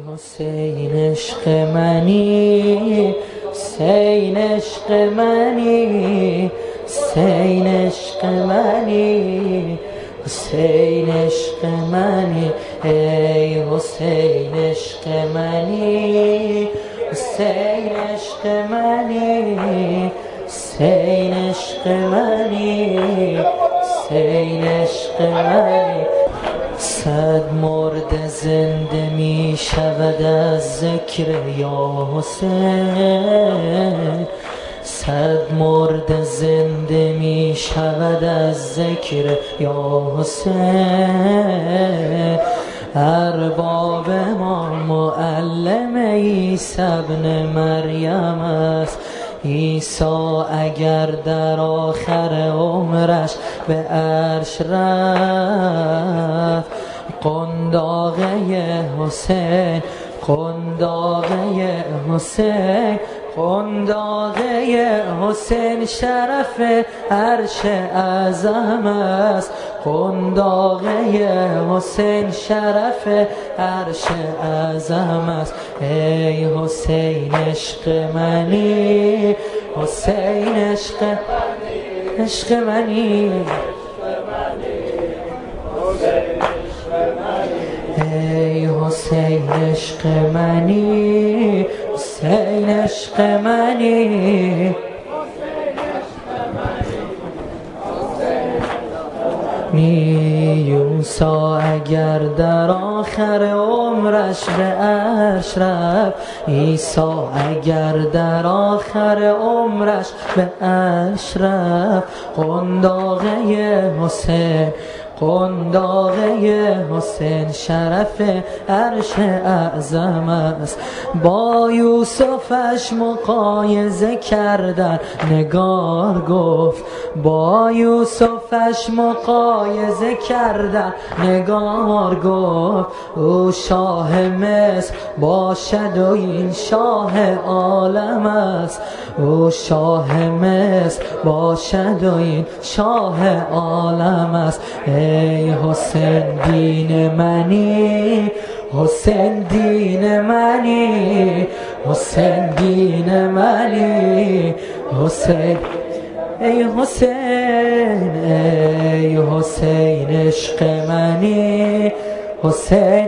حسین عشق منی، حسین عشق منی، حسین عشق منی، حسین عشق منی، ای حسین عشق منی، حسین عشق منی، حسین عشق منی، حسین عشق منی. صد مرد زنده می شود از ذکر یا حسین، صد مرد زنده می شود از ذکر یا حسین. ارباب ما معلم عیسی ابن مریم است، عیسی اگر در آخر عمرش به عرش رفت، قنداقه حسین، قنداقه حسین، قنداقه حسین شرف عرش اعظم است، قنداقه حسین شرف عرش اعظم است. ای حسین عشق منی، حسین عشق عشق منی، ای حسین عشق منی، حسین عشق منی. یوسا اگر در آخر عمرش به عرش رفت، عیسی اگر در آخر عمرش به عرش رفت، قنداقه حسین، قنداقه حسین شرف عرش اعظم است. با یوسفش مقایسه کردن نگار گفت، با یوسفش مقایسه کردن نگار گفت، او شاه مصر باشد و این شاه عالم است، او شاه مصر باشد و این شاه عالم است. ای حسین دین منی، حسین دین منی، حسین دین منی، حسین، ای حسین، ای حسین عشق منی، حسین.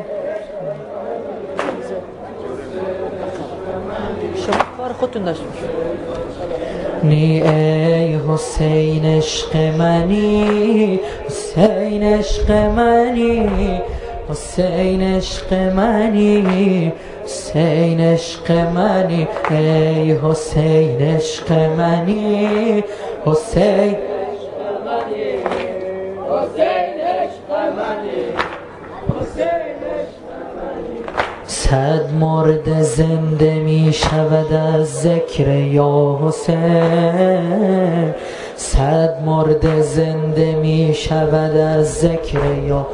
شما کار خودتون داشت نی، ای حسین عشق منی، حسین عشق منی، حسین عشق منی، حسین عشق منی، ای حسین عشق منی، حسین عشق منی، حسین عشق منی، حسین عشق منی. صد مرد زنده می شود از ذکر یا حسین، صد مرد زنده می شود از ذکر یا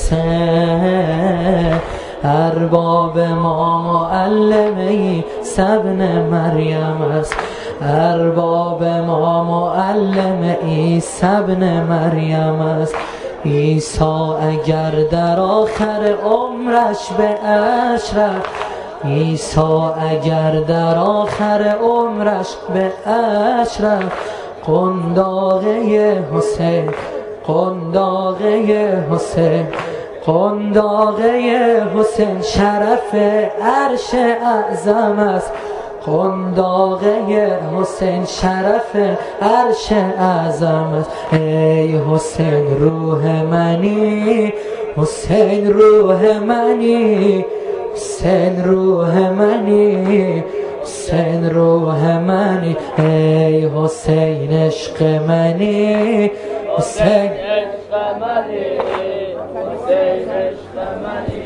حسین. ارباب ما معلم عیسی ابن مریم است، ارباب ما معلم عیسی ابن مریم است. عیسی اگر در آخر عمرش به عرش رفت، عیسی اگر در آخر عمرش به عرش رفت، قنداقه حسین، قنداقه حسین، قنداقه حسین شرف عرش اعظم است، قنداقه حسین شرف عرش اعظم است. ای حسین روح منی، حسین روح منی، حسین روح منی، حسین روح منی، ای حسین عشق منی، حسین عشق منی، حسین عشق منی،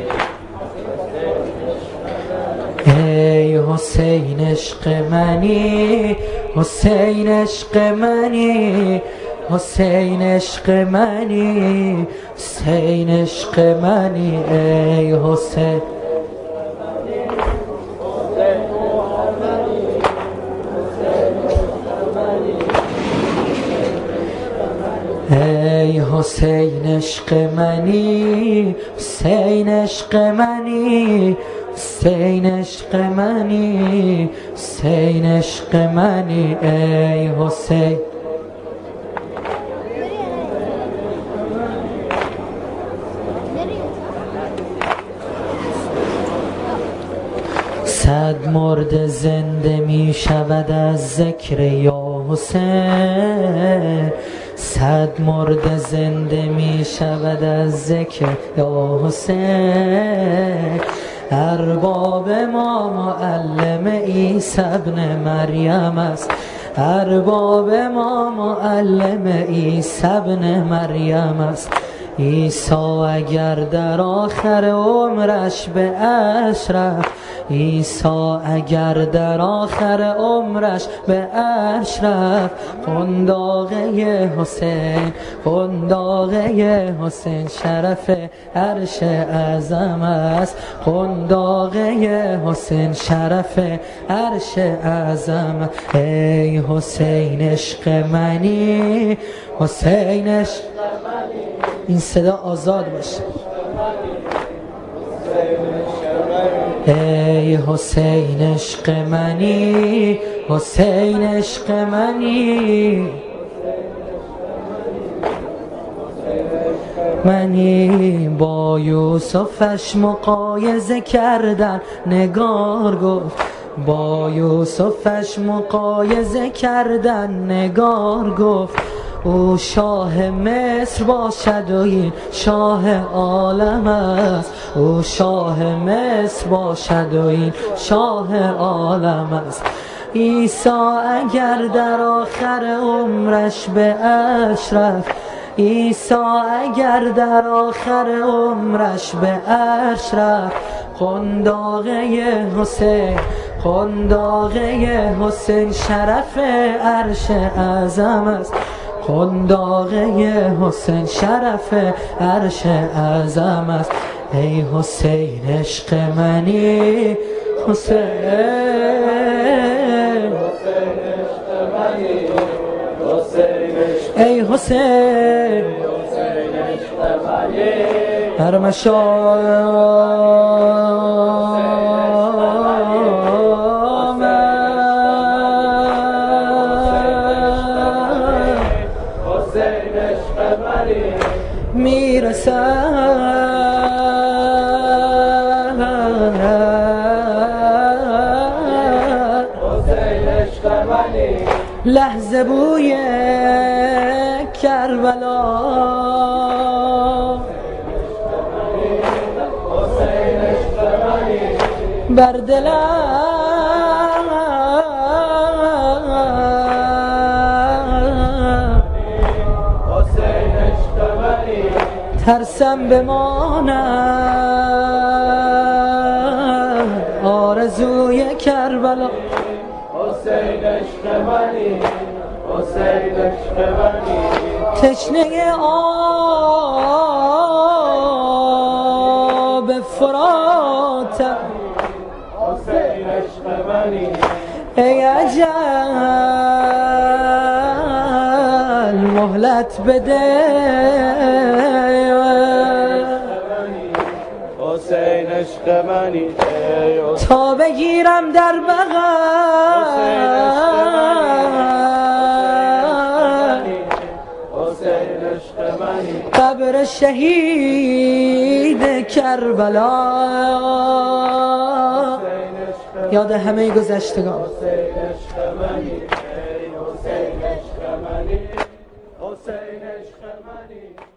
ای حسین عشق منی، حسین عشق منی، حسین عشق منی، حسین عشق منی، ای حسین ای حسین عشق منی، حسین عشق منی، حسین عشق منی، حسین عشق منی ای حسین. صد مرد زنده می شود از ذکر یا حسین، صد مرد زنده می شود از ذکر یا حسین. ارباب ما معلم عیسی ابن مریم است، ارباب ما معلم عیسی ابن مریم است. عیسی اگر در آخر عمرش به عرش رفت، عیسی اگر در آخر عمرش به عرش رفت، قنداقه حسین، قنداقه حسین شرف عرش اعظم است، قنداقه حسین شرف عرش اعظم. ای حسین عشق منی، حسین عشق منی. این صدا آزاد باشه. ای حسین عشق منی، حسین عشق منی، منی. با یوسفش مقایسه کردن نگار گفت، با یوسفش مقایسه کردن نگار گفت. او شاه مصر باشد و این شاه عالم است، او شاه مصر باشد و این شاه عالم است. عیسی اگر در آخر عمرش به عرش رفت، عیسی اگر در آخر عمرش به عرش رفت، قنداقه حسین، قنداقه حسین شرف عرش اعظم است، قنداقه حسین شرف عرش اعظم است. ای حسین عشق منی، حسین، ای حسین لحظه بوی کربلا، بر دلم ترسم بمانم، آرزوی کربلا. حسین عشق منی، حسین عشق منی. تشنه آب فراتم، حسین عشق منی. ای اجل مهلت بده، حسین عشق منی، تا بگیرم در بغل قبر شهید کربلا. یاد همه گذشتگان. حسین عشق منی، حسین عشق منی، حسین عشق منی.